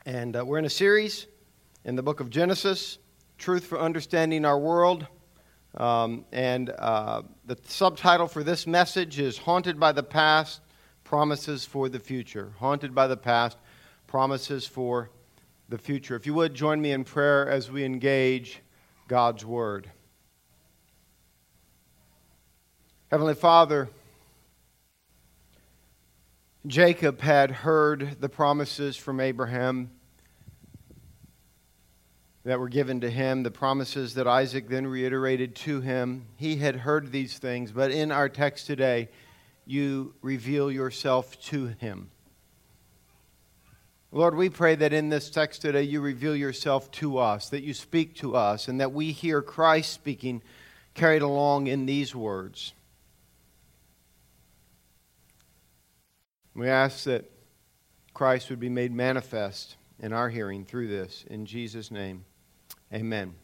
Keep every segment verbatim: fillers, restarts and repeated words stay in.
And uh, we're in a series in the book of Genesis, Truth for Understanding Our World. Um, and uh, the subtitle for this message is Haunted by the Past, Promises for the Future. Haunted by the Past, Promises for the Future. If you would, join me in prayer as we engage God's Word. Heavenly Father, Jacob had heard the promises from Abraham that were given to him, the promises that Isaac then reiterated to him. He had heard these things, but in our text today, you reveal yourself to him. Lord, we pray that in this text today, you reveal yourself to us, that you speak to us, and that we hear Christ speaking carried along in these words. We ask that Christ would be made manifest in our hearing through this. In Jesus' name, amen.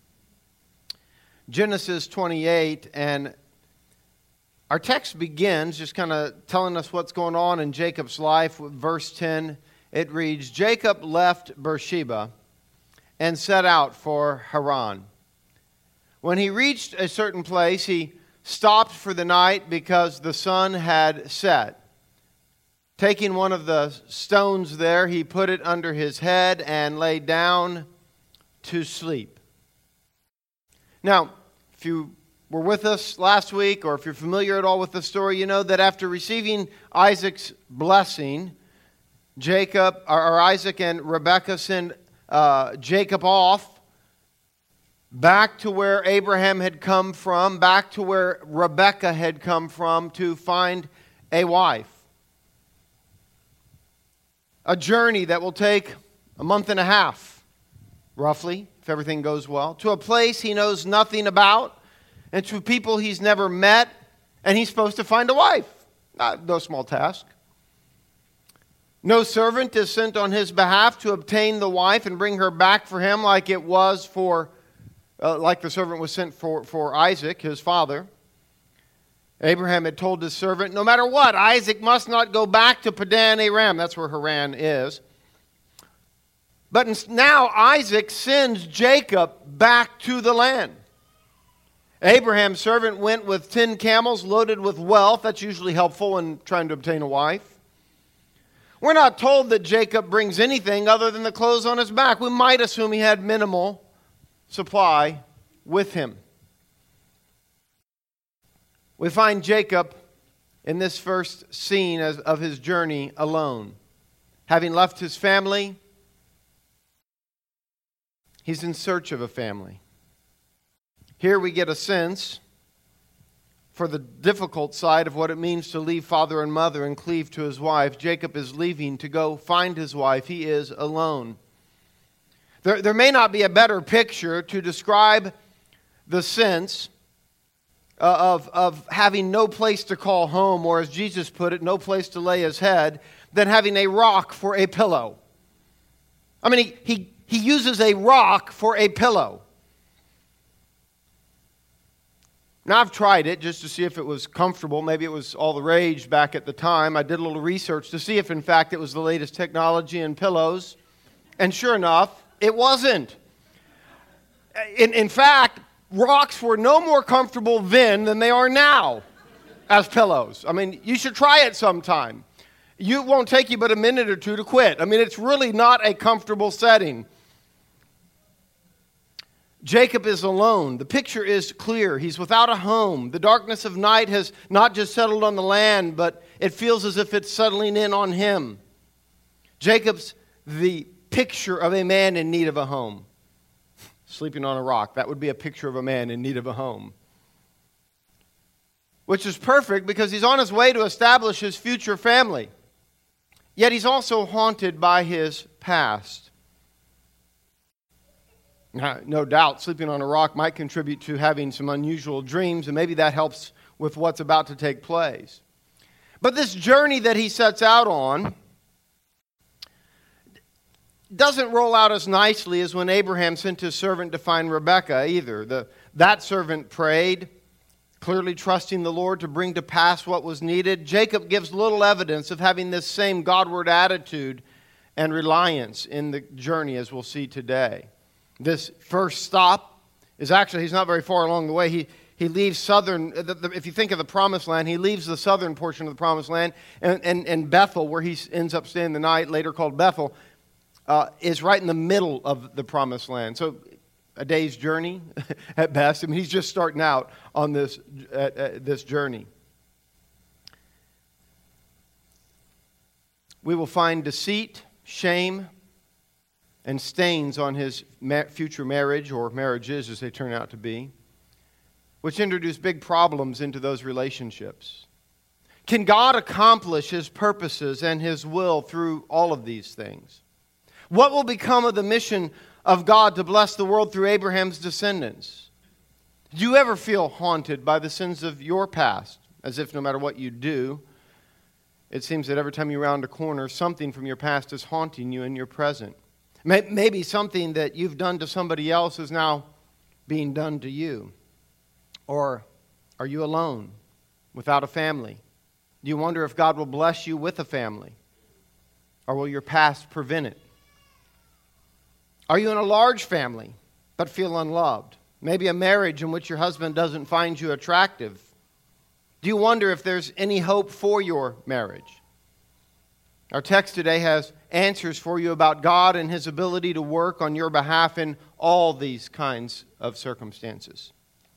Genesis twenty-eight, and our text begins just kind of telling us what's going on in Jacob's life. With verse ten, it reads, Jacob left Beersheba and set out for Haran. When he reached a certain place, he stopped for the night because the sun had set. Taking one of the stones there, he put it under his head and lay down to sleep. Now, if you were with us last week, or if you're familiar at all with the story, you know that after receiving Isaac's blessing, Jacob, or Isaac and Rebekah send uh, Jacob off back to where Abraham had come from, back to where Rebekah had come from to find a wife. A journey that will take a month and a half, roughly, if everything goes well, to a place he knows nothing about, and to people he's never met, and he's supposed to find a wife. Not, no small task. No servant is sent on his behalf to obtain the wife and bring her back for him like it was for, uh, like the servant was sent for, for Isaac, his father. Abraham had told his servant, no matter what, Isaac must not go back to Padan Aram. That's where Haran is. But now Isaac sends Jacob back to the land. Abraham's servant went with ten camels loaded with wealth. That's usually helpful in trying to obtain a wife. We're not told that Jacob brings anything other than the clothes on his back. We might assume he had minimal supply with him. We find Jacob in this first scene of his journey alone. Having left his family, he's in search of a family. Here we get a sense for the difficult side of what it means to leave father and mother and cleave to his wife. Jacob is leaving to go find his wife. He is alone. There, there may not be a better picture to describe the sense Uh, of, of having no place to call home, or as Jesus put it, no place to lay his head, than having a rock for a pillow. I mean, he, he, he uses a rock for a pillow. Now, I've tried it just to see if it was comfortable. Maybe it was all the rage back at the time. I did a little research to see if, in fact, it was the latest technology in pillows. And sure enough, it wasn't. In, in fact, rocks were no more comfortable then than they are now as pillows. I mean, you should try it sometime. You won't take you but a minute or two to quit. I mean, it's really not a comfortable setting. Jacob is alone. The picture is clear. He's without a home. The darkness of night has not just settled on the land, but it feels as if it's settling in on him. Jacob's the picture of a man in need of a home. Sleeping on a rock. That would be a picture of a man in need of a home. Which is perfect because he's on his way to establish his future family. Yet he's also haunted by his past. Now, no doubt, sleeping on a rock might contribute to having some unusual dreams, and maybe that helps with what's about to take place. But this journey that he sets out on doesn't roll out as nicely as when Abraham sent his servant to find Rebekah either. The, that servant prayed, clearly trusting the Lord to bring to pass what was needed. Jacob gives little evidence of having this same Godward attitude and reliance in the journey, as we'll see today. This first stop is actually, he's not very far along the way. He, he leaves southern, the, the, if you think of the Promised Land, he leaves the southern portion of the Promised Land, and, and, and Bethel, where he ends up staying the night, later called Bethel, uh, is right in the middle of the Promised Land. So a day's journey at best. I mean, he's just starting out on this, uh, uh, this journey. We will find deceit, shame, and stains on his future marriage, or marriages as they turn out to be, which introduce big problems into those relationships. Can God accomplish his purposes and his will through all of these things? What will become of the mission of God to bless the world through Abraham's descendants? Do you ever feel haunted by the sins of your past, as if no matter what you do, it seems that every time you round a corner, something from your past is haunting you in your present? Maybe something that you've done to somebody else is now being done to you. Or are you alone, without a family? Do you wonder if God will bless you with a family? Or will your past prevent it? Are you in a large family, but feel unloved? Maybe a marriage in which your husband doesn't find you attractive. Do you wonder if there's any hope for your marriage? Our text today has answers for you about God and his ability to work on your behalf in all these kinds of circumstances.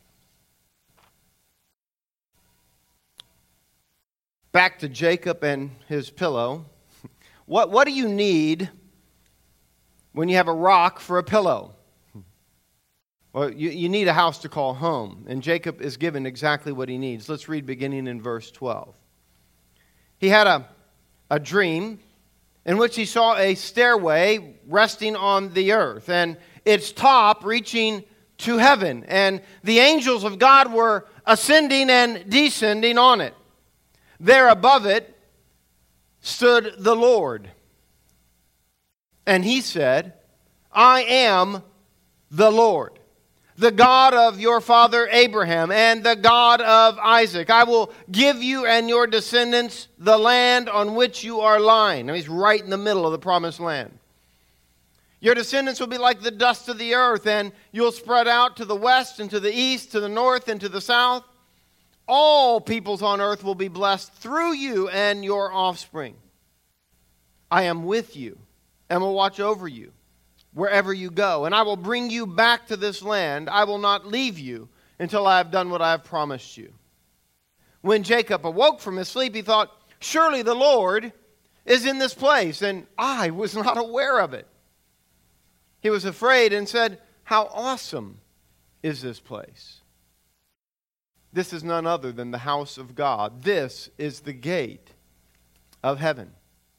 Back to Jacob and his pillow. What, what do you need when you have a rock for a pillow? Well, you, you need a house to call home. And Jacob is given exactly what he needs. Let's read beginning in verse twelve. He had a, a dream in which he saw a stairway resting on the earth, and its top reaching to heaven. And the angels of God were ascending and descending on it. There above it stood the Lord. And he said, I am the Lord, the God of your father Abraham and the God of Isaac. I will give you and your descendants the land on which you are lying. Now he's right in the middle of the promised land. Your descendants will be like the dust of the earth, and you'll spread out to the west and to the east, to the north and to the south. All peoples on earth will be blessed through you and your offspring. I am with you and will watch over you wherever you go, and I will bring you back to this land. I will not leave you until I have done what I have promised you. When Jacob awoke from his sleep, he thought, surely the Lord is in this place, and I was not aware of it. He was afraid and said, how awesome is this place? This is none other than the house of God. This is the gate of heaven.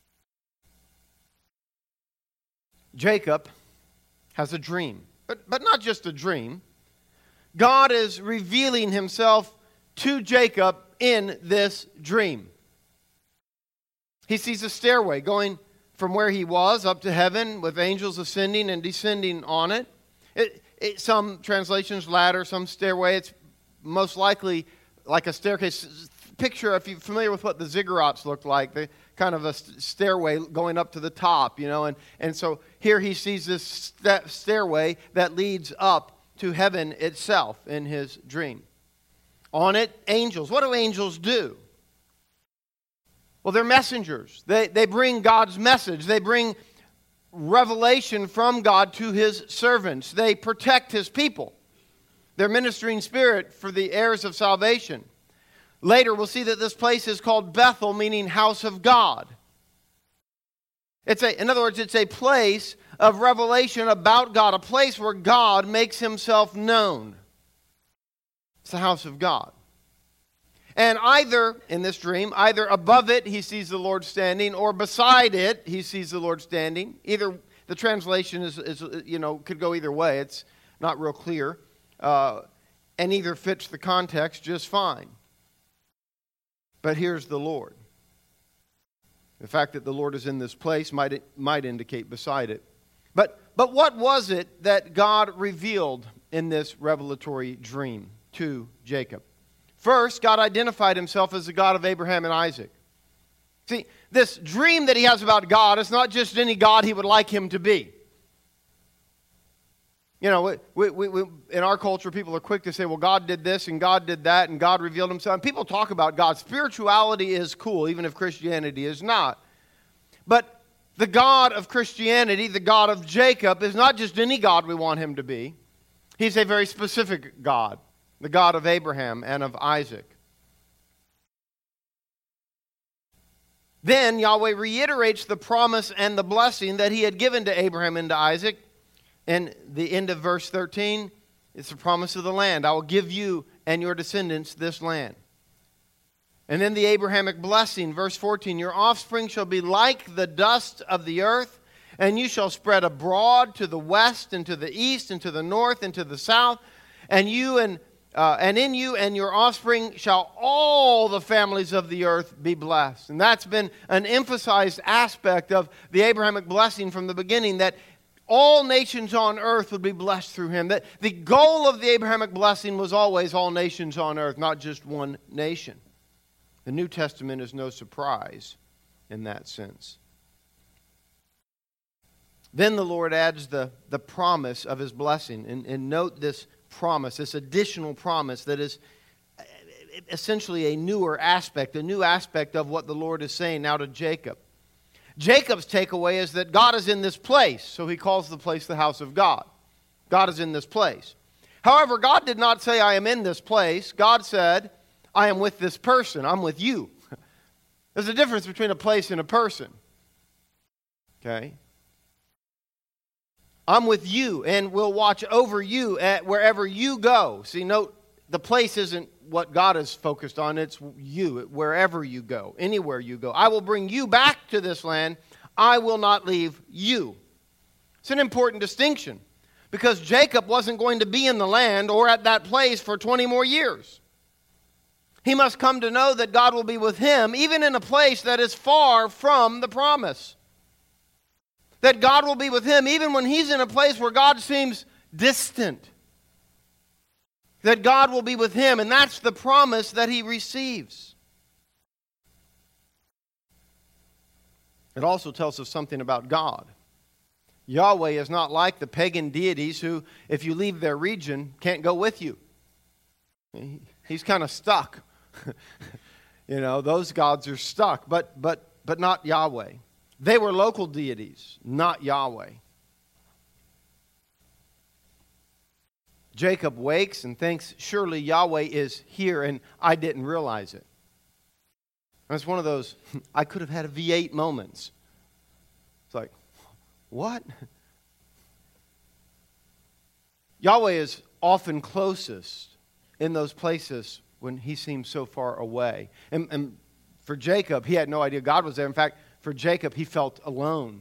Jacob has a dream, but, but not just a dream. God is revealing himself to Jacob in this dream. He sees a stairway going from where he was up to heaven with angels ascending and descending on it. It, it some translations ladder, some stairway. It's most likely like a staircase. Picture, if you're familiar with what the ziggurats look like, the kind of a stairway going up to the top, you know. And, and so here he sees this st- stairway that leads up to heaven itself in his dream. On it, angels. What do angels do? Well, they're messengers. They, they bring God's message. They bring revelation from God to his servants. They protect his people. They're ministering spirit for the heirs of salvation. Later, we'll see that this place is called Bethel, meaning house of God. It's a, in other words, it's a place of revelation about God, a place where God makes himself known. It's the house of God. And either, in this dream, either above it he sees the Lord standing, or beside it he sees the Lord standing. Either, the translation is, is you know, could go either way. It's not real clear. Uh, and either fits the context just fine. But here's the Lord. The fact that the Lord is in this place might, might indicate beside it. But, but what was it that God revealed in this revelatory dream to Jacob? First, God identified himself as the God of Abraham and Isaac. See, this dream that he has about God is not just any God he would like him to be. You know, we, we, we, in our culture, people are quick to say, well, God did this and God did that and God revealed himself. And people talk about God. Spirituality is cool, even if Christianity is not. But the God of Christianity, the God of Jacob, is not just any God we want him to be. He's a very specific God, the God of Abraham and of Isaac. Then Yahweh reiterates the promise and the blessing that he had given to Abraham and to Isaac. In the end of verse thirteen, it's the promise of the land. I will give you and your descendants this land. And then the Abrahamic blessing, verse fourteen, your offspring shall be like the dust of the earth, and you shall spread abroad to the west and to the east and to the north and to the south, and you and uh, and in you and your offspring shall all the families of the earth be blessed. And that's been an emphasized aspect of the Abrahamic blessing from the beginning, that all nations on earth would be blessed through him. That the goal of the Abrahamic blessing was always all nations on earth, not just one nation. The New Testament is no surprise in that sense. Then the Lord adds the, the promise of his blessing. And, and note this promise, this additional promise that is essentially a newer aspect, a new aspect of what the Lord is saying now to Jacob. Jacob's takeaway is that God is in this place, so he calls the place the house of God. God is in this place. However, God did not say, I am in this place. God said, I am with this person. I'm with you. There's a difference between a place and a person. Okay? I'm with you and will watch over you at wherever you go. See, note, the place isn't what God is focused on. It's you, wherever you go, anywhere you go. I will bring you back to this land. I will not leave you. It's an important distinction because Jacob wasn't going to be in the land or at that place for twenty more years. He must come to know that God will be with him even in a place that is far from the promise. That God will be with him even when he's in a place where God seems distant. That God will be with him, and that's the promise that he receives. It also tells us something about God. Yahweh is not like the pagan deities who, if you leave their region, can't go with you. He's kind of stuck. You know, those gods are stuck, but but but not Yahweh. They were local deities, not Yahweh. Jacob wakes and thinks, surely Yahweh is here, and I didn't realize it. That's one of those, I could have had a V eight moments. It's like, what? Yahweh is often closest in those places when he seems so far away. And, and for Jacob, he had no idea God was there. In fact, for Jacob, he felt alone.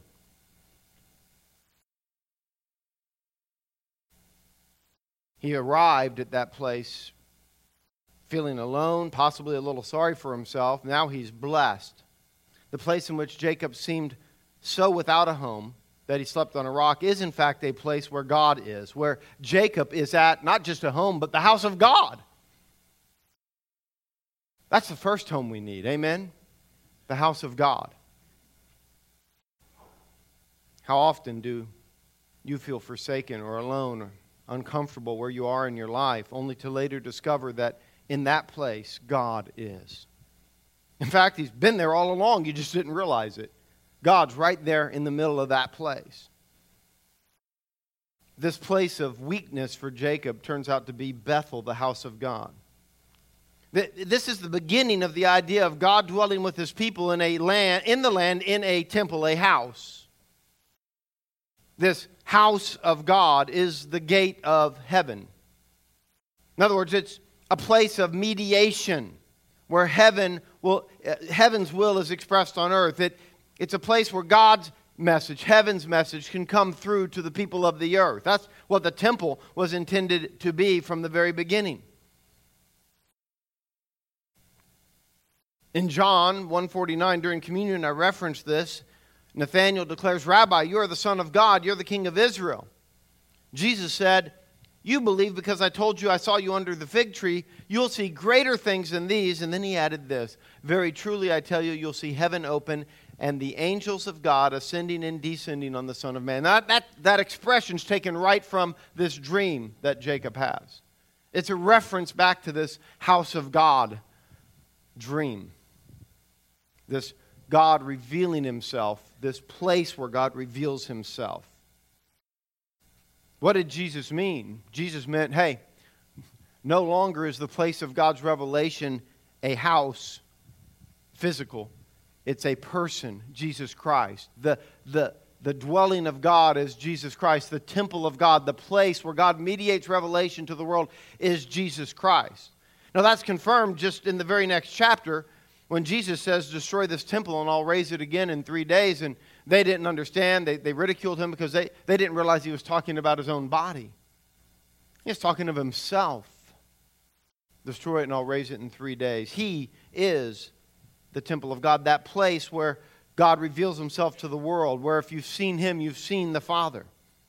He arrived at that place feeling alone, possibly a little sorry for himself. Now he's blessed. The place in which Jacob seemed so without a home that he slept on a rock is in fact a place where God is, where Jacob is at not just a home, but the house of God. That's the first home we need, amen? The house of God. How often do you feel forsaken or alone or uncomfortable where you are in your life, only to later discover that in that place, God is? In fact, he's been there all along. You just didn't realize it. God's right there in the middle of that place. This place of weakness for Jacob turns out to be Bethel, the house of God. This is the beginning of the idea of God dwelling with his people in a land, in the land, in a temple, a house. This house of God is the gate of heaven. In other words, it's a place of mediation where heaven will, uh, heaven's will is expressed on earth. It, it's a place where God's message, heaven's message, can come through to the people of the earth. That's what the temple was intended to be from the very beginning. In John one forty-nine, during communion, I referenced this. Nathanael declares, Rabbi, you are the Son of God. You're the King of Israel. Jesus said, You believe because I told you I saw you under the fig tree. You'll see greater things than these. And then he added this. Very truly I tell you, you'll see heaven open and the angels of God ascending and descending on the Son of Man. Now, that, that expression's taken right from this dream that Jacob has. It's a reference back to this house of God dream. This God revealing himself, this place where God reveals himself. What did Jesus mean? Jesus meant, hey, no longer is the place of God's revelation a house, physical. It's a person, Jesus Christ. The, the, the dwelling of God is Jesus Christ. The temple of God, the place where God mediates revelation to the world, is Jesus Christ. Now that's confirmed just in the very next chapter when Jesus says, destroy this temple and I'll raise it again in three days. And they didn't understand. They, they ridiculed him because they, they didn't realize he was talking about his own body. He was talking of himself. Destroy it and I'll raise it in three days. He is the temple of God, that place where God reveals himself to the world, where if you've seen him, you've seen the Father.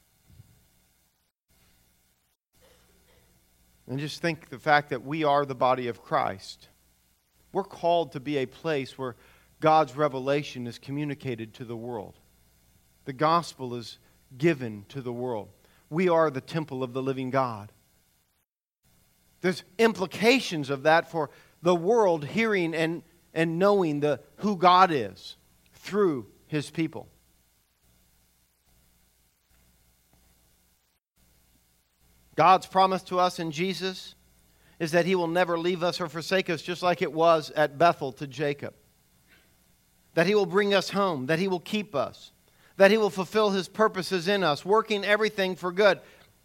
And just think the fact that we are the body of Christ. We're called to be a place where God's revelation is communicated to the world. The gospel is given to the world. We are the temple of the living God. There's implications of that for the world hearing and, and knowing the, who God is through his people. God's promise to us in Jesus is that he will never leave us or forsake us, just like it was at Bethel to Jacob. That he will bring us home, that he will keep us, that he will fulfill his purposes in us, working everything for good.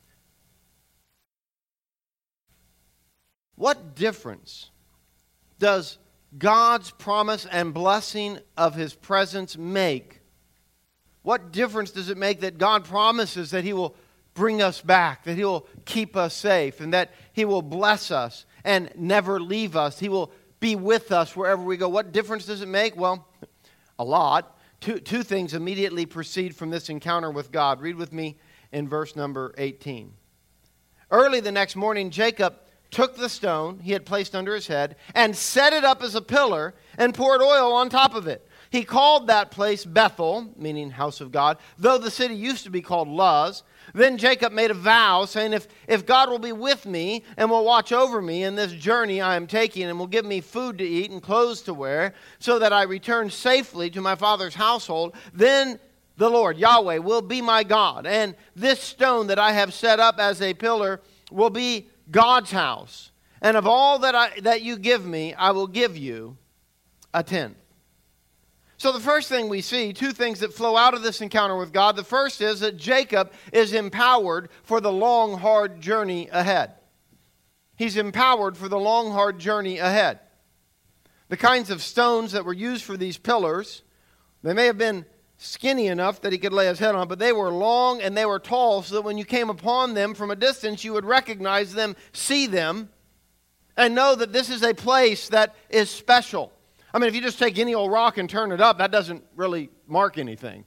What difference does God's promise and blessing of his presence make? What difference does it make that God promises that he will bring us back, that he will keep us safe, and that he will bless us and never leave us? He will be with us wherever we go. What difference does it make? Well, a lot. Two, two things immediately proceed from this encounter with God. Read with me in verse number eighteen. Early the next morning, Jacob took the stone he had placed under his head and set it up as a pillar and poured oil on top of it. He called that place Bethel, meaning house of God, though the city used to be called Luz. Then Jacob made a vow, saying, if, if God will be with me and will watch over me in this journey I am taking and will give me food to eat and clothes to wear, so that I return safely to my father's household, then the Lord, Yahweh, will be my God. And this stone that I have set up as a pillar will be God's house. And of all that I, that you give me, I will give you a tenth. So the first thing we see, two things that flow out of this encounter with God. The first is that Jacob is empowered for the long, hard journey ahead. He's empowered for the long, hard journey ahead. The kinds of stones that were used for these pillars, they may have been skinny enough that he could lay his head on, but they were long and they were tall, so that when you came upon them from a distance, you would recognize them, see them, and know that this is a place that is special. I mean, if you just take any old rock and turn it up, that doesn't really mark anything.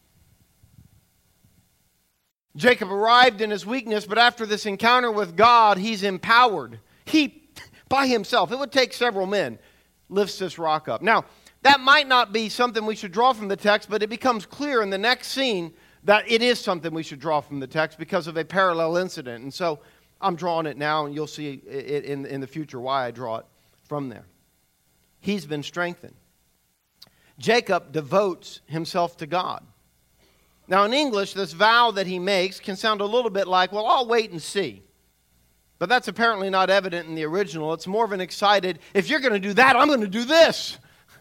Jacob arrived in his weakness, but after this encounter with God, he's empowered. He, by himself, it would take several men, lifts this rock up. Now, that might not be something we should draw from the text, but it becomes clear in the next scene that it is something we should draw from the text because of a parallel incident. And so I'm drawing it now, and you'll see it in, in the future why I draw it from there. He's been strengthened. Jacob devotes himself to God. Now in English, this vow that he makes can sound a little bit like, well, I'll wait and see. But that's apparently not evident in the original. It's more of an excited, if you're going to do that, I'm going to do this.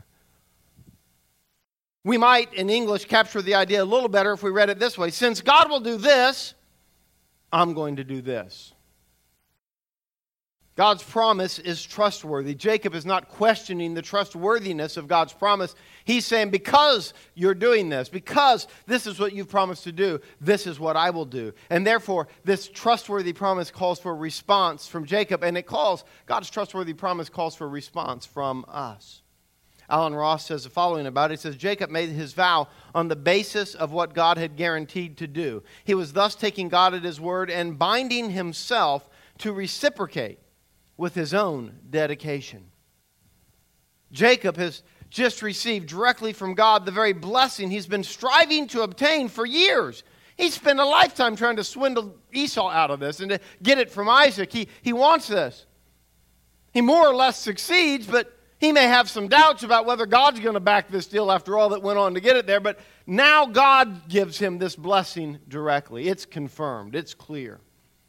We might, in English, capture the idea a little better if we read it this way. Since God will do this, I'm going to do this. God's promise is trustworthy. Jacob is not questioning the trustworthiness of God's promise. He's saying, because you're doing this, because this is what you've promised to do, this is what I will do. And therefore, this trustworthy promise calls for a response from Jacob, and it calls, God's trustworthy promise calls for a response from us. Alan Ross says the following about it. He says, Jacob made his vow on the basis of what God had guaranteed to do. He was thus taking God at his word and binding himself to reciprocate with his own dedication. Jacob has just received directly from God the very blessing he's been striving to obtain for years. He spent a lifetime trying to swindle Esau out of this and to get it from Isaac. He, he wants this. He more or less succeeds, but he may have some doubts about whether God's going to back this deal after all that went on to get it there. But now God gives him this blessing directly. It's confirmed. It's clear.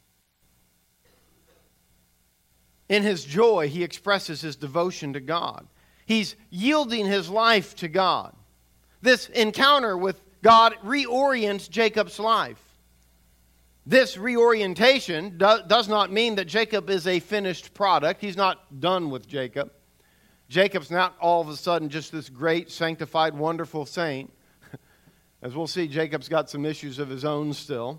In his joy, he expresses his devotion to God. He's yielding his life to God. This encounter with God reorients Jacob's life. This reorientation do, does not mean that Jacob is a finished product. He's not done with Jacob. Jacob's not all of a sudden just this great, sanctified, wonderful saint. As we'll see, Jacob's got some issues of his own still.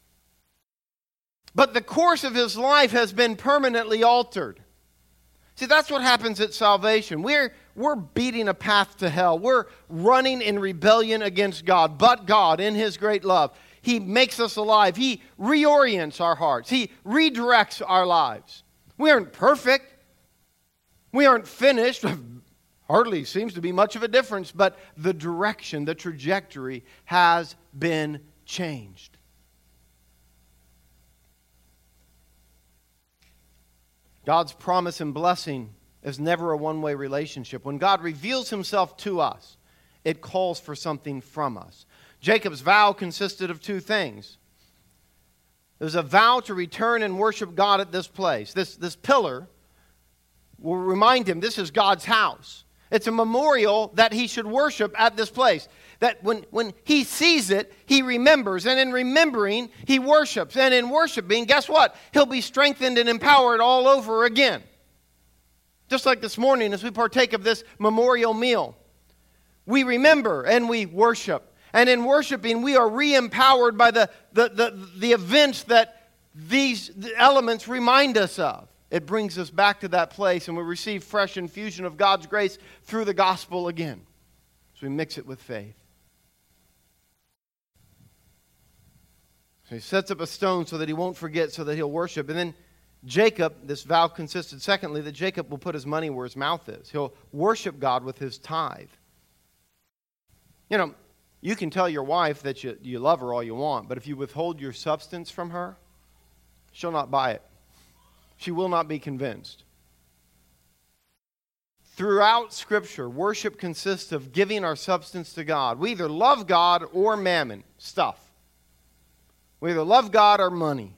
But the course of his life has been permanently altered. See, that's what happens at salvation. We're, we're beating a path to hell. We're running in rebellion against God. But God, in His great love, He makes us alive. He reorients our hearts. He redirects our lives. We aren't perfect. We aren't finished. Hardly seems to be much of a difference. But the direction, the trajectory has been changed. God's promise and blessing is never a one-way relationship. When God reveals Himself to us, it calls for something from us. Jacob's vow consisted of two things. There's a vow to return and worship God at this place. This, this pillar will remind him this is God's house. It's a memorial that he should worship at this place. That when, when he sees it, he remembers. And in remembering, he worships. And in worshiping, guess what? He'll be strengthened and empowered all over again. Just like this morning as we partake of this memorial meal. We remember and we worship. And in worshiping, we are re-empowered by the, the, the, the events that these elements remind us of. It brings us back to that place and we receive fresh infusion of God's grace through the gospel again. So we mix it with faith. So he sets up a stone so that he won't forget, so that he'll worship. And then Jacob, this vow consisted, secondly, that Jacob will put his money where his mouth is. He'll worship God with his tithe. You know, you can tell your wife that you, you love her all you want, but if you withhold your substance from her, she'll not buy it. She will not be convinced. Throughout Scripture, worship consists of giving our substance to God. We either love God or mammon, stuff. We either love God or money.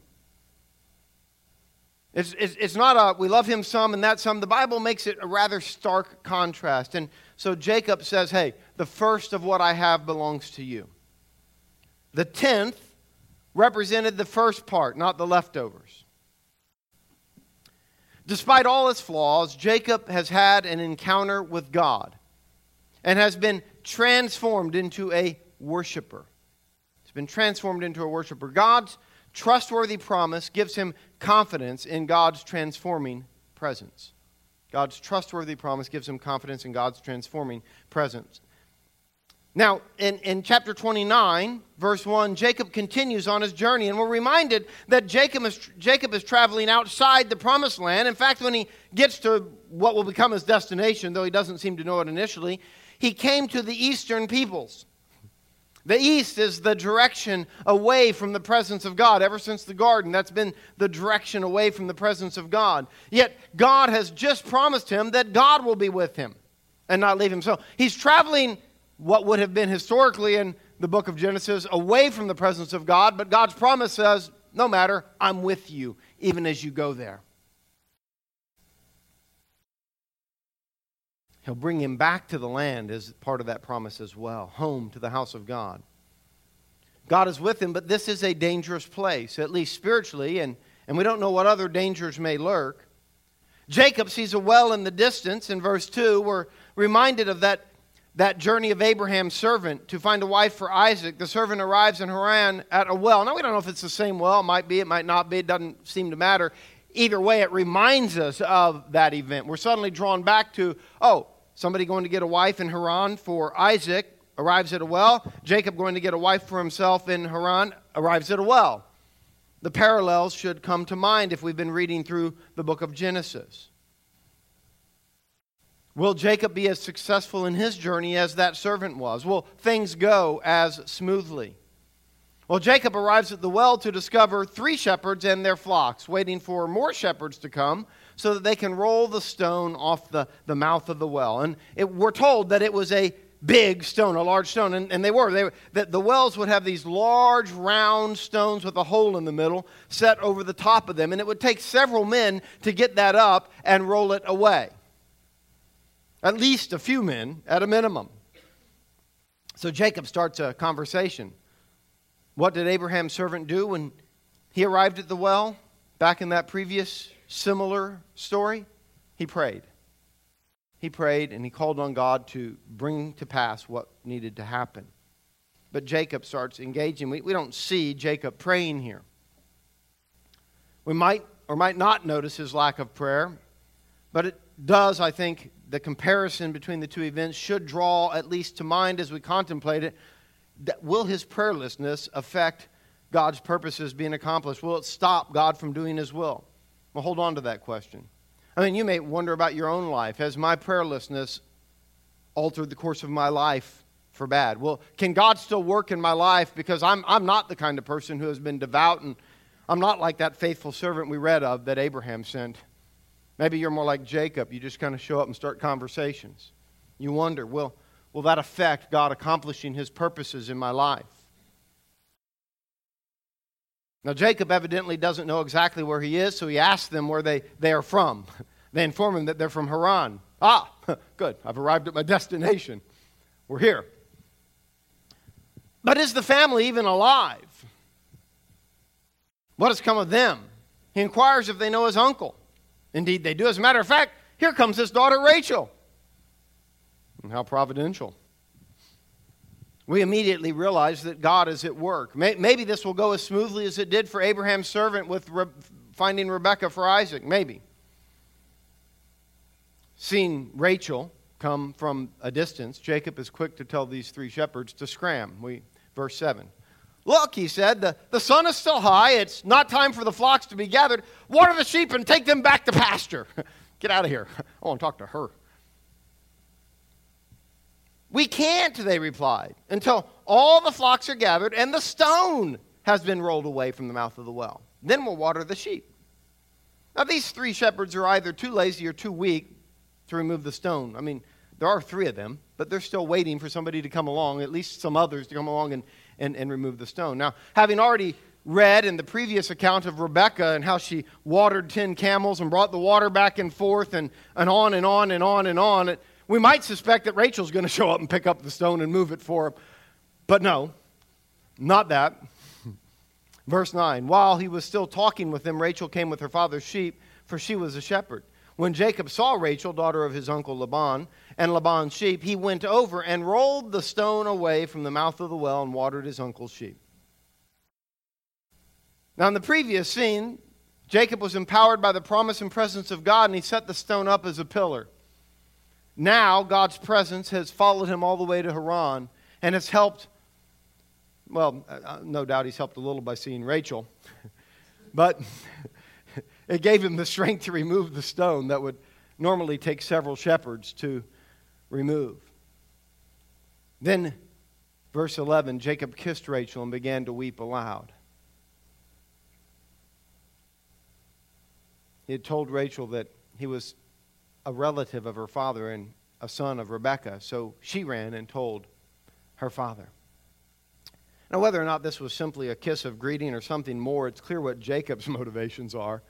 It's, it's, it's not a, we love Him some and that some. The Bible makes it a rather stark contrast. And so Jacob says, hey, the first of what I have belongs to you. The tenth represented the first part, not the leftovers. Despite all his flaws, Jacob has had an encounter with God and has been transformed into a worshiper. He's been transformed into a worshiper. God's trustworthy promise gives him confidence in God's transforming presence. God's trustworthy promise gives him confidence in God's transforming presence. Now, in, in chapter twenty-nine, verse one, Jacob continues on his journey, and we're reminded that Jacob is, Jacob is traveling outside the promised land. In fact, when he gets to what will become his destination, though he doesn't seem to know it initially, he came to the eastern peoples. The east is the direction away from the presence of God. Ever since the garden, that's been the direction away from the presence of God. Yet, God has just promised him that God will be with him and not leave him. So, he's traveling what would have been historically in the book of Genesis away from the presence of God, but God's promise says, no matter, I'm with you, even as you go there. He'll bring him back to the land as part of that promise as well, home to the house of God. God is with him, but this is a dangerous place, at least spiritually, and, and we don't know what other dangers may lurk. Jacob sees a well in the distance. In verse two, we're reminded of that That journey of Abraham's servant to find a wife for Isaac. The servant arrives in Haran at a well. Now, we don't know if it's the same well. It might be, it might not be. It doesn't seem to matter. Either way, it reminds us of that event. We're suddenly drawn back to, oh, somebody going to get a wife in Haran for Isaac arrives at a well. Jacob going to get a wife for himself in Haran arrives at a well. The parallels should come to mind if we've been reading through the book of Genesis. Will Jacob be as successful in his journey as that servant was? Will things go as smoothly? Well, Jacob arrives at the well to discover three shepherds and their flocks, waiting for more shepherds to come so that they can roll the stone off the, the mouth of the well. And it, we're told that it was a big stone, a large stone, and, and they were. They were that the wells would have these large, round stones with a hole in the middle set over the top of them, and it would take several men to get that up and roll it away. At least a few men, at a minimum. So Jacob starts a conversation. What did Abraham's servant do when he arrived at the well? Back in that previous similar story, he prayed. He prayed and he called on God to bring to pass what needed to happen. But Jacob starts engaging. We, we don't see Jacob praying here. We might or might not notice his lack of prayer, but it does, I think, the comparison between the two events should draw at least to mind as we contemplate it. That will his prayerlessness affect God's purposes being accomplished? Will it stop God from doing his will? Well, hold on to that question. I mean, you may wonder about your own life. Has my prayerlessness altered the course of my life for bad? Well, can God still work in my life? Because I'm, I'm not the kind of person who has been devout, and I'm not like that faithful servant we read of that Abraham sent. Maybe you're more like Jacob. You just kind of show up and start conversations. You wonder, will, will that affect God accomplishing his purposes in my life? Now, Jacob evidently doesn't know exactly where he is, so he asks them where they, they are from. They inform him that they're from Haran. Ah, good. I've arrived at my destination. We're here. But is the family even alive? What has come of them? He inquires if they know his uncle. Indeed, they do. As a matter of fact, here comes his daughter Rachel. And how providential. We immediately realize that God is at work. Maybe this will go as smoothly as it did for Abraham's servant with Re- finding Rebekah for Isaac. Maybe. Seeing Rachel come from a distance, Jacob is quick to tell these three shepherds to scram. We, verse seven. Look, he said, the, the sun is still high. It's not time for the flocks to be gathered. Water the sheep and take them back to pasture. Get out of here. I want to talk to her. We can't, they replied, until all the flocks are gathered and the stone has been rolled away from the mouth of the well. Then we'll water the sheep. Now, these three shepherds are either too lazy or too weak to remove the stone. I mean, there are three of them, but they're still waiting for somebody to come along, at least some others to come along and, and, and remove the stone. Now, having already read in the previous account of Rebekah and how she watered ten camels and brought the water back and forth and, and on and on and on and on, it, we might suspect that Rachel's going to show up and pick up the stone and move it for him. But no, not that. Verse nine, while he was still talking with them, Rachel came with her father's sheep, for she was a shepherd. When Jacob saw Rachel, daughter of his uncle Laban, and Laban's sheep, he went over and rolled the stone away from the mouth of the well and watered his uncle's sheep. Now, in the previous scene, Jacob was empowered by the promise and presence of God, and he set the stone up as a pillar. Now, God's presence has followed him all the way to Haran and has helped, well, no doubt he's helped a little by seeing Rachel, but it gave him the strength to remove the stone that would normally take several shepherds to remove. Then, verse eleven, Jacob kissed Rachel and began to weep aloud. He had told Rachel that he was a relative of her father and a son of Rebekah, so she ran and told her father. Now, whether or not this was simply a kiss of greeting or something more, it's clear what Jacob's motivations are.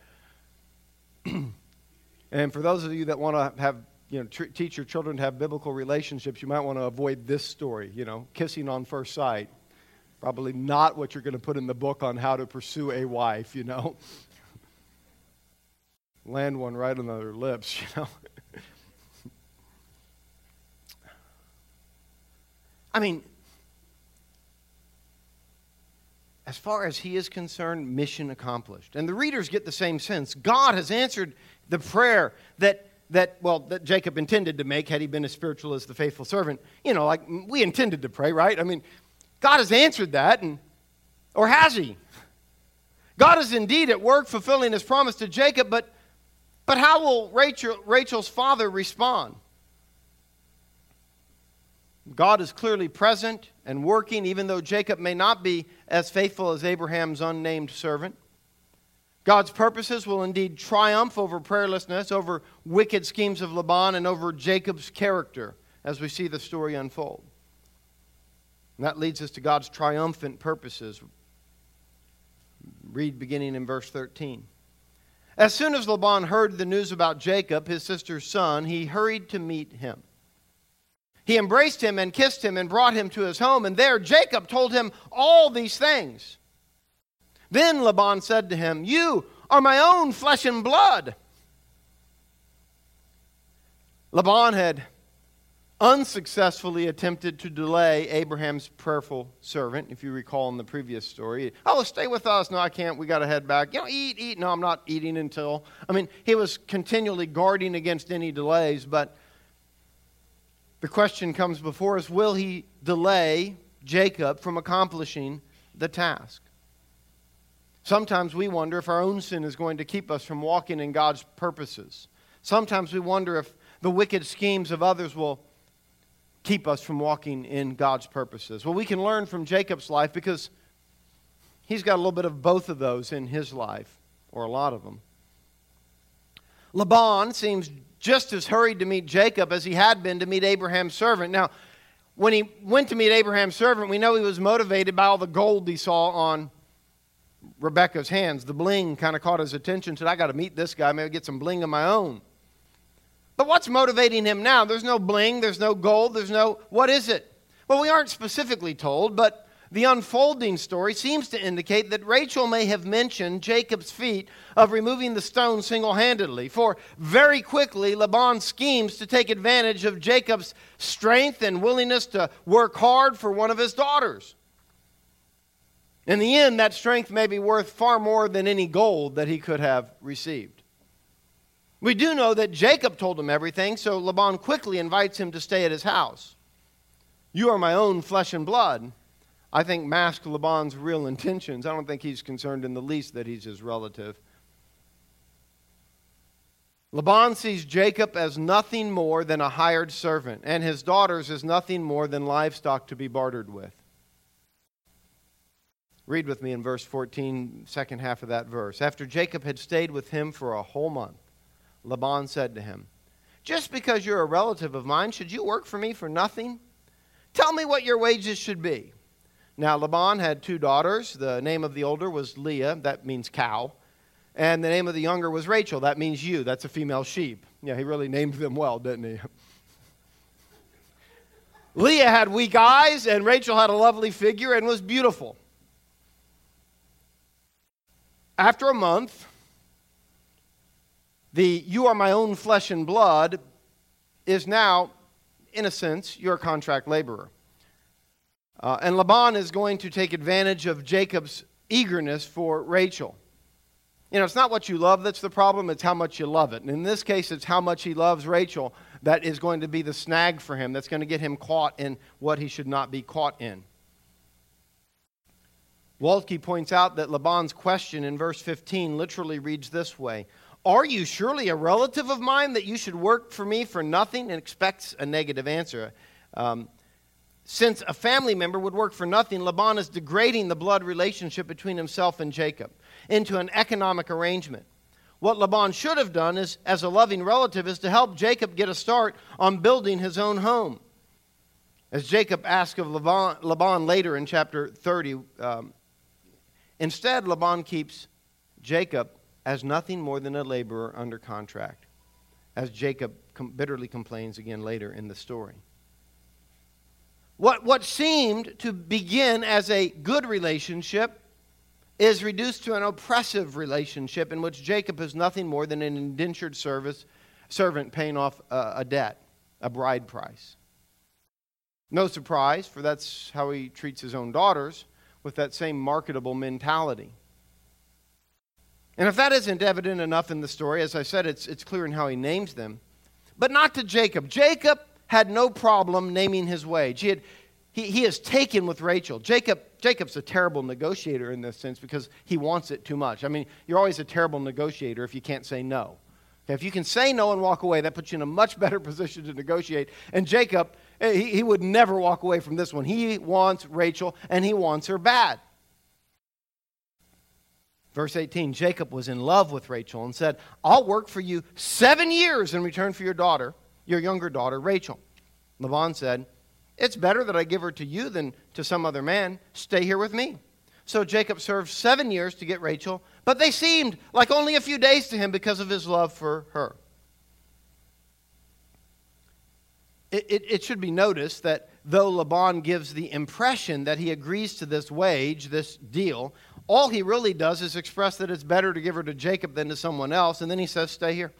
And for those of you that want to have, you know, tr- teach your children to have biblical relationships, you might want to avoid this story, you know, kissing on first sight. Probably not what you're going to put in the book on how to pursue a wife, you know. Land one right on their lips, you know. I mean, as far as he is concerned, mission accomplished. And the readers get the same sense. God has answered the prayer that that, well, that Jacob intended to make had he been as spiritual as the faithful servant. You know, like we intended to pray, right? I mean, God has answered that, and or has he? God is indeed at work fulfilling his promise to Jacob, but, but how will Rachel, Rachel's father respond? God is clearly present and working, even though Jacob may not be as faithful as Abraham's unnamed servant. God's purposes will indeed triumph over prayerlessness, over wicked schemes of Laban, and over Jacob's character as we see the story unfold. And that leads us to God's triumphant purposes. Read beginning in verse thirteen. As soon as Laban heard the news about Jacob, his sister's son, he hurried to meet him. He embraced him and kissed him and brought him to his home, and there Jacob told him all these things. Then Laban said to him, "You are my own flesh and blood." Laban had unsuccessfully attempted to delay Abraham's prayerful servant, if you recall in the previous story. "Oh, stay with us." "No, I can't. We got to head back." "You know, eat, eat." "No, I'm not eating until..." I mean, he was continually guarding against any delays, but the question comes before us, will he delay Jacob from accomplishing the task? Sometimes we wonder if our own sin is going to keep us from walking in God's purposes. Sometimes we wonder if the wicked schemes of others will keep us from walking in God's purposes. Well, we can learn from Jacob's life because he's got a little bit of both of those in his life, or a lot of them. Laban seems just as hurried to meet Jacob as he had been to meet Abraham's servant. Now, when he went to meet Abraham's servant, we know he was motivated by all the gold he saw on Rebekah's hands. The bling kind of caught his attention. Said, "I got to meet this guy. Maybe get some bling of my own." But what's motivating him now? There's no bling. There's no gold. There's no... What is it? Well, we aren't specifically told, but the unfolding story seems to indicate that Rachel may have mentioned Jacob's feat of removing the stone single-handedly. For very quickly, Laban schemes to take advantage of Jacob's strength and willingness to work hard for one of his daughters. In the end, that strength may be worth far more than any gold that he could have received. We do know that Jacob told him everything, so Laban quickly invites him to stay at his house. "You are my own flesh and blood," I think mask Laban's real intentions. I don't think he's concerned in the least that he's his relative. Laban sees Jacob as nothing more than a hired servant, and his daughters as nothing more than livestock to be bartered with. Read with me in verse fourteen, second half of that verse. After Jacob had stayed with him for a whole month, Laban said to him, "Just because you're a relative of mine, should you work for me for nothing? Tell me what your wages should be." Now Laban had two daughters. The name of the older was Leah, that means cow. And the name of the younger was Rachel, that means ewe, that's a female sheep. Yeah, he really named them well, didn't he? Leah had weak eyes, and Rachel had a lovely figure and was beautiful. After a month, the "you are my own flesh and blood" is now, in a sense, your contract laborer. Uh, and Laban is going to take advantage of Jacob's eagerness for Rachel. You know, it's not what you love that's the problem, it's how much you love it. And in this case, it's how much he loves Rachel that is going to be the snag for him, that's going to get him caught in what he should not be caught in. Waltke points out that Laban's question in verse fifteen literally reads this way: "Are you surely a relative of mine that you should work for me for nothing?" and expects a negative answer. Um, since a family member would work for nothing, Laban is degrading the blood relationship between himself and Jacob into an economic arrangement. What Laban should have done is, as a loving relative, is to help Jacob get a start on building his own home. As Jacob asks of Laban, Laban later in chapter thirty, um, instead Laban keeps Jacob as nothing more than a laborer under contract, as Jacob com- bitterly complains again later in the story. What, what seemed to begin as a good relationship is reduced to an oppressive relationship in which Jacob is nothing more than an indentured service, servant paying off a, a debt, a bride price. No surprise, for that's how he treats his own daughters, with that same marketable mentality. And if that isn't evident enough in the story, as I said, it's, it's clear in how he names them. but not to Jacob. Jacob had no problem naming his wage. He had, he, he is taken with Rachel. Jacob, Jacob's a terrible negotiator in this sense because he wants it too much. I mean, you're always a terrible negotiator if you can't say no. Okay, if you can say no and walk away, that puts you in a much better position to negotiate. And Jacob, he, he would never walk away from this one. He wants Rachel, and he wants her bad. Verse eighteen, Jacob was in love with Rachel and said, I'll work for you seven years in return for your daughter, your younger daughter, Rachel. Laban said, it's better that I give her to you than to some other man. Stay here with me. So Jacob served seven years to get Rachel, but they seemed like only a few days to him because of his love for her. It, it, it should be noticed that though Laban gives the impression that he agrees to this wage, this deal, all he really does is express that it's better to give her to Jacob than to someone else, and then he says, stay here.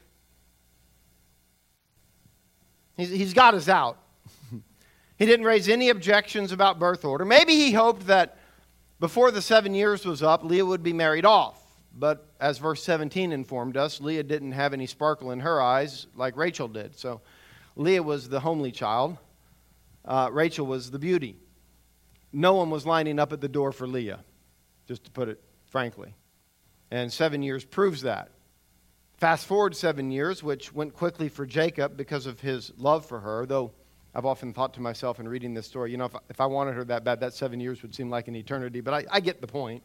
He's, he's got his out. He didn't raise any objections about birth order. Maybe he hoped that before the seven years was up, Leah would be married off. But as verse seventeen informed us, Leah didn't have any sparkle in her eyes like Rachel did. So Leah was the homely child. Uh, Rachel was the beauty. No one was lining up at the door for Leah, just to put it frankly. And seven years proves that. Fast forward seven years, which went quickly for Jacob because of his love for her, though I've often thought to myself in reading this story, you know, if, if I wanted her that bad, that seven years would seem like an eternity, but I, I get the point.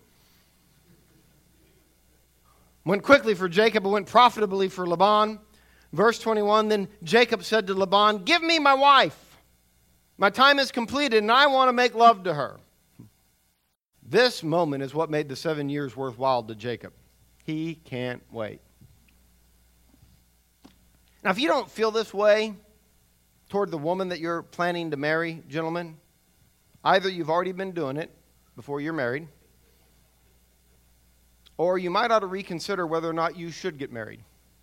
Went quickly for Jacob, it went profitably for Laban. Verse twenty-one, then Jacob said to Laban, give me my wife. My time is completed, and I want to make love to her. This moment is what made the seven years worthwhile to Jacob. He can't wait. Now, if you don't feel this way toward the woman that you're planning to marry, gentlemen, either you've already been doing it before you're married, or you might ought to reconsider whether or not you should get married.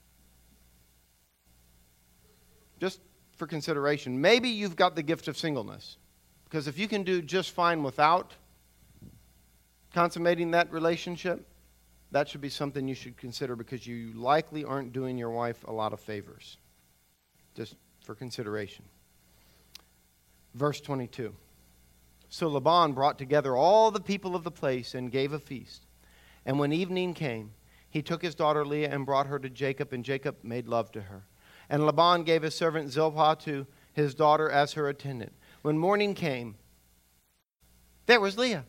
Just for consideration. Maybe you've got the gift of singleness, because if you can do just fine without consummating that relationship, that should be something you should consider, because you likely aren't doing your wife a lot of favors. Just for consideration. Verse twenty-two. So Laban brought together all the people of the place and gave a feast. And when evening came, he took his daughter Leah and brought her to Jacob, and Jacob made love to her. And Laban gave his servant Zilpah to his daughter as her attendant. When morning came, there was Leah.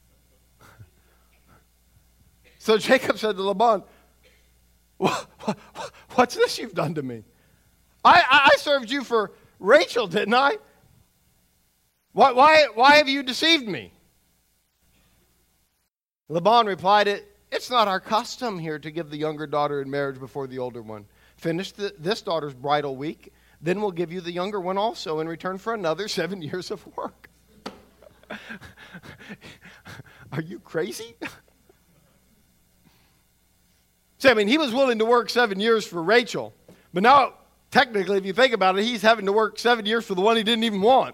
So Jacob said to Laban, what, what, what's this you've done to me? I, I, I served you for Rachel, didn't I? Why, why, why have you deceived me? Laban replied, it, it's not our custom here to give the younger daughter in marriage before the older one. Finish the, this daughter's bridal week, then we'll give you the younger one also in return for another seven years of work. Are you crazy? See, I mean, he was willing to work seven years for Rachel, but now, technically, if you think about it, he's having to work seven years for the one he didn't even want.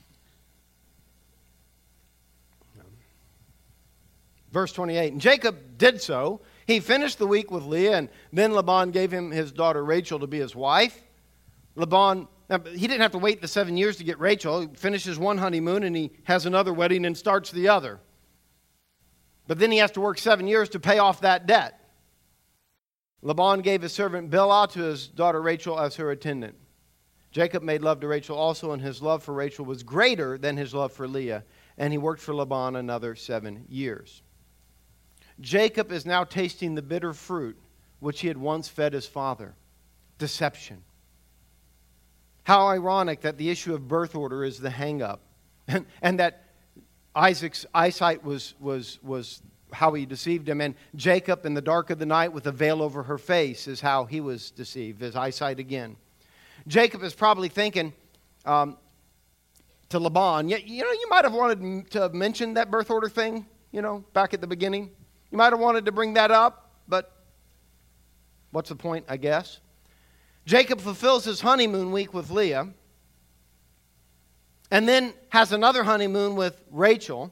Verse twenty-eight, and Jacob did so. He finished the week with Leah, and then Laban gave him his daughter Rachel to be his wife. Laban, he didn't have to wait the seven years to get Rachel. He finishes one honeymoon, and he has another wedding and starts the other. But then he has to work seven years to pay off that debt. Laban gave his servant Bilhah to his daughter Rachel as her attendant. Jacob made love to Rachel also, and his love for Rachel was greater than his love for Leah, and he worked for Laban another seven years. Jacob is now tasting the bitter fruit which he had once fed his father. Deception. How ironic that the issue of birth order is the hang-up, and, and that Isaac's eyesight was, was, was how he deceived him, and Jacob in the dark of the night with a veil over her face is how he was deceived, his eyesight again. Jacob is probably thinking um, to Laban, you, you know, you might have wanted to have mentioned that birth order thing, you know, back at the beginning. You might have wanted to bring that up, but what's the point, I guess? Jacob fulfills his honeymoon week with Leah, and then has another honeymoon with Rachel.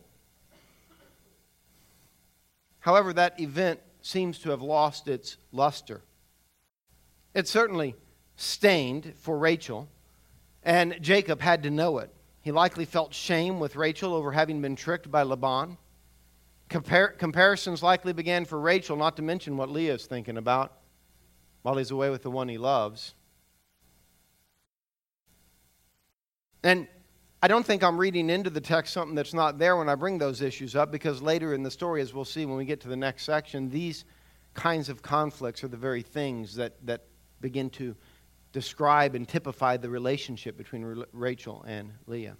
However, that event seems to have lost its luster. It certainly stained for Rachel, and Jacob had to know it. He likely felt shame with Rachel over having been tricked by Laban. Compar- comparisons likely began for Rachel, not to mention what Leah is thinking about while he's away with the one he loves. And I don't think I'm reading into the text something that's not there when I bring those issues up, because later in the story, as we'll see when we get to the next section, these kinds of conflicts are the very things that, that begin to describe and typify the relationship between Rachel and Leah.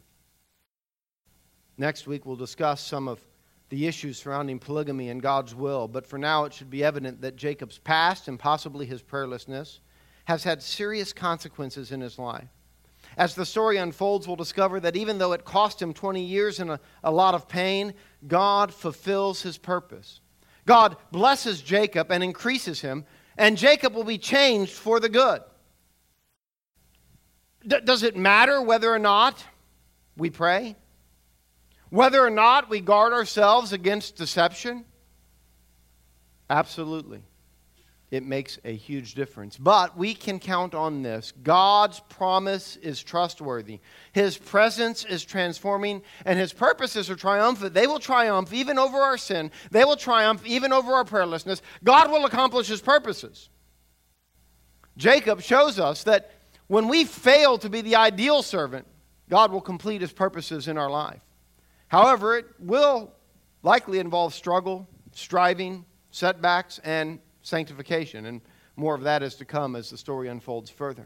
Next week, we'll discuss some of the issues surrounding polygamy and God's will, but for now it should be evident that Jacob's past and possibly his prayerlessness has had serious consequences in his life. As the story unfolds, we'll discover that even though it cost him twenty years and a, a lot of pain, God fulfills his purpose. God blesses Jacob and increases him, and Jacob will be changed for the good. D- does it matter whether or not we pray? Whether or not we guard ourselves against deception? Absolutely. It makes a huge difference. But we can count on this. God's promise is trustworthy. His presence is transforming, and His purposes are triumphant. They will triumph even over our sin. They will triumph even over our prayerlessness. God will accomplish His purposes. Jacob shows us that when we fail to be the ideal servant, God will complete His purposes in our life. However, it will likely involve struggle, striving, setbacks, and sanctification. And more of that is to come as the story unfolds further.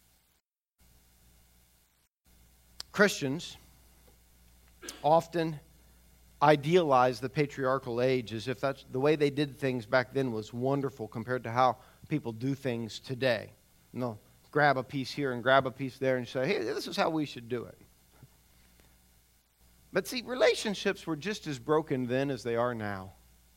Christians often idealize the patriarchal age as if that's the way they did things back then was wonderful compared to how people do things today. And they'll grab a piece here and grab a piece there and say, hey, this is how we should do it. But see, relationships were just as broken then as they are now.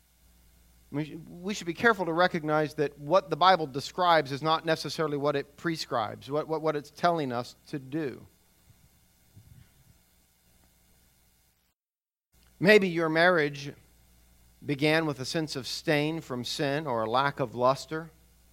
We should be careful to recognize that what the Bible describes is not necessarily what it prescribes, what, what, what it's telling us to do. Maybe your marriage began with a sense of stain from sin or a lack of luster.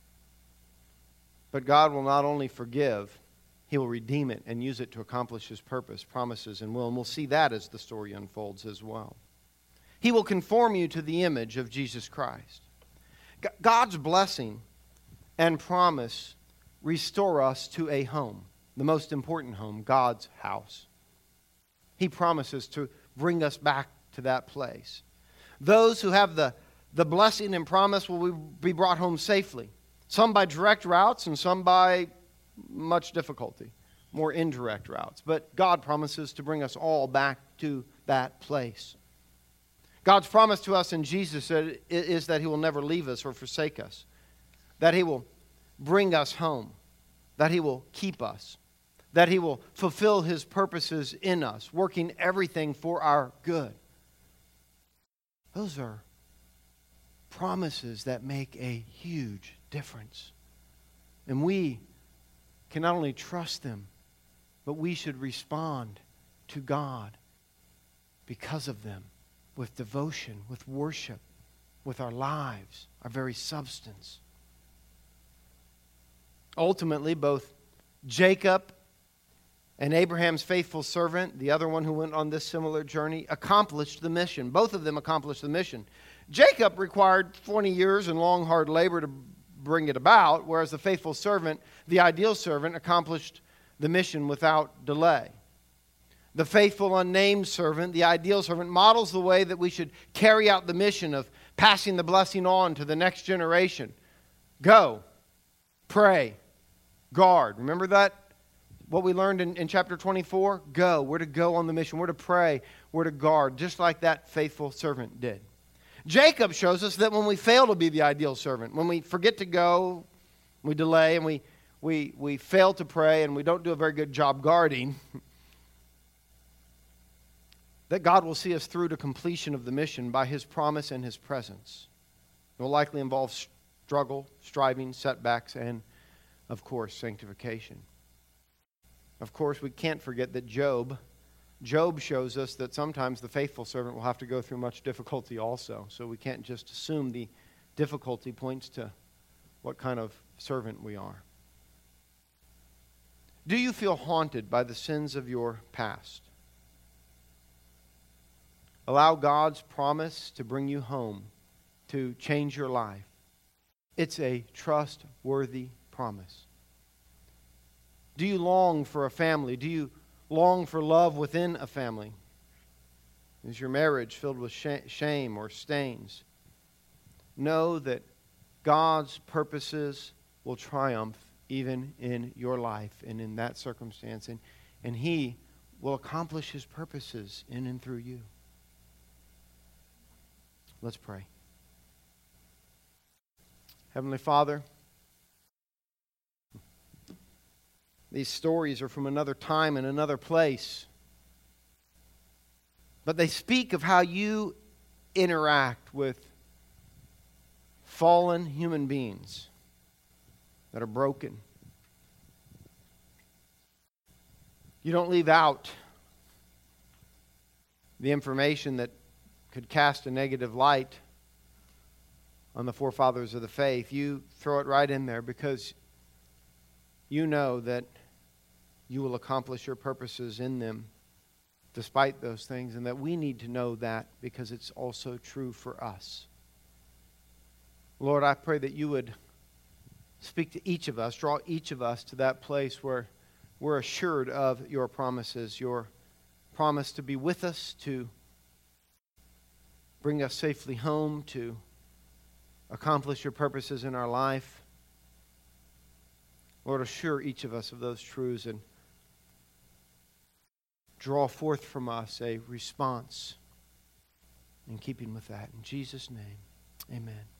But God will not only forgive, He will redeem it and use it to accomplish His purpose, promises, and will. And we'll see that as the story unfolds as well. He will conform you to the image of Jesus Christ. God's blessing and promise restore us to a home, the most important home, God's house. He promises to bring us back to that place. Those who have the, the blessing and promise will be brought home safely, some by direct routes and some by much difficulty, more indirect routes. But God promises to bring us all back to that place. God's promise to us in Jesus is that He will never leave us or forsake us, that He will bring us home, that He will keep us, that He will fulfill His purposes in us, working everything for our good. Those are promises that make a huge difference. And we can not only trust them, but we should respond to God because of them, with devotion, with worship, with our lives, our very substance. Ultimately, both Jacob and Abraham's faithful servant, the other one who went on this similar journey, accomplished the mission. Both of them accomplished the mission. Jacob required twenty years and long, hard labor to bring it about, whereas the faithful servant, the ideal servant, accomplished the mission without delay. The faithful, unnamed servant, the ideal servant, models the way that we should carry out the mission of passing the blessing on to the next generation. Go, pray, guard. Remember that? What we learned in, in chapter twenty-four? Go. We're to go on the mission. We're to pray. We're to guard, just like that faithful servant did. Jacob shows us that when we fail to be the ideal servant, when we forget to go, we delay, and we, we, we fail to pray, and we don't do a very good job guarding, that God will see us through to completion of the mission by His promise and His presence. It will likely involve struggle, striving, setbacks, and, of course, sanctification. Of course, we can't forget that Job, Job shows us that sometimes the faithful servant will have to go through much difficulty also. So we can't just assume the difficulty points to what kind of servant we are. Do you feel haunted by the sins of your past? Allow God's promise to bring you home, to change your life. It's a trustworthy promise. Do you long for a family? Do you long for love within a family? Is your marriage filled with shame or stains? Know that God's purposes will triumph even in your life and in that circumstance. And, and He will accomplish His purposes in and through you. Let's pray. Heavenly Father, these stories are from another time and another place. But they speak of how you interact with fallen human beings that are broken. You don't leave out the information that could cast a negative light on the forefathers of the faith. You throw it right in there because you know that you will accomplish your purposes in them despite those things, and that we need to know that because it's also true for us. Lord, I pray that you would speak to each of us, draw each of us to that place where we're assured of your promises, your promise to be with us, to bring us safely home, to accomplish your purposes in our life. Lord, assure each of us of those truths and draw forth from us a response in keeping with that. In Jesus' name, amen.